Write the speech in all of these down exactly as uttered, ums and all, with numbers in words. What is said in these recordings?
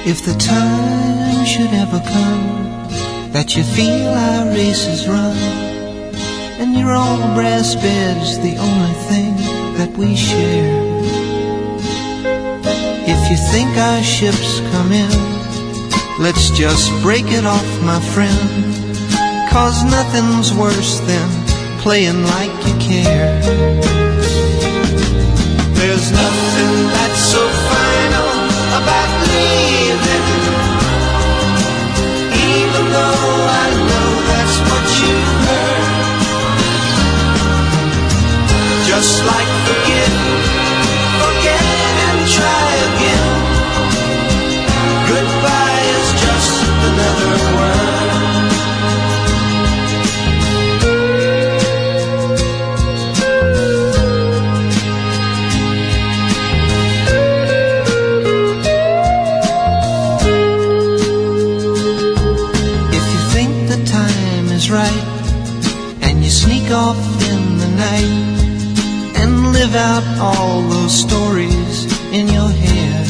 If the time should ever come that you feel our race is run, and your old brass bed's the only thing that we share, if you think our ship's come in, let's just break it off, my friend, 'cause nothing's worse than playing like you care. There's nothing that's so final about leaving, even though I know that's what you've heard. Just like forget, forget and try again. Goodbye is just another word. Right, and you sneak off in the night and live out all those stories in your head.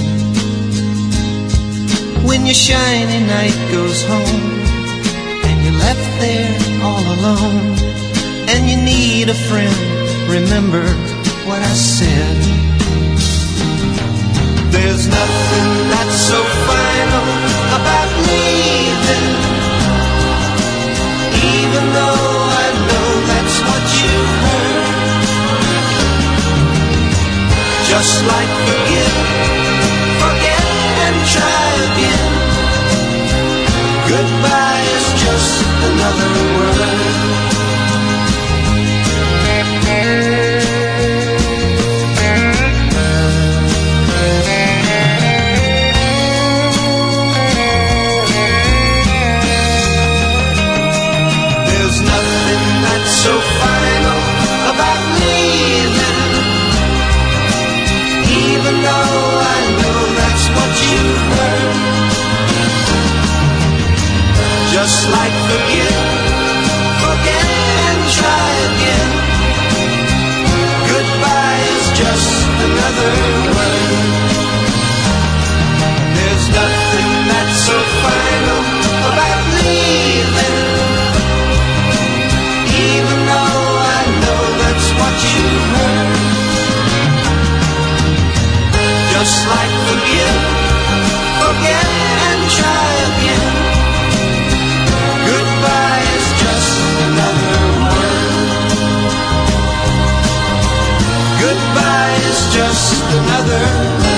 When your shiny night goes home and you're left there all alone, and you need a friend, remember what I said. There's nothing that's so final about leaving, even though I know that's what you heard. Just like forget, forget and try again. Goodbye is just another word. So final about leaving, even though I know that's what you've heard. Just like forget, forget and try again. Goodbye is just another word. There's nothing that's so final about leaving, even though I know that's what you heard. Just like forget, forget and try again. Goodbye is just another word. Goodbye is just another word.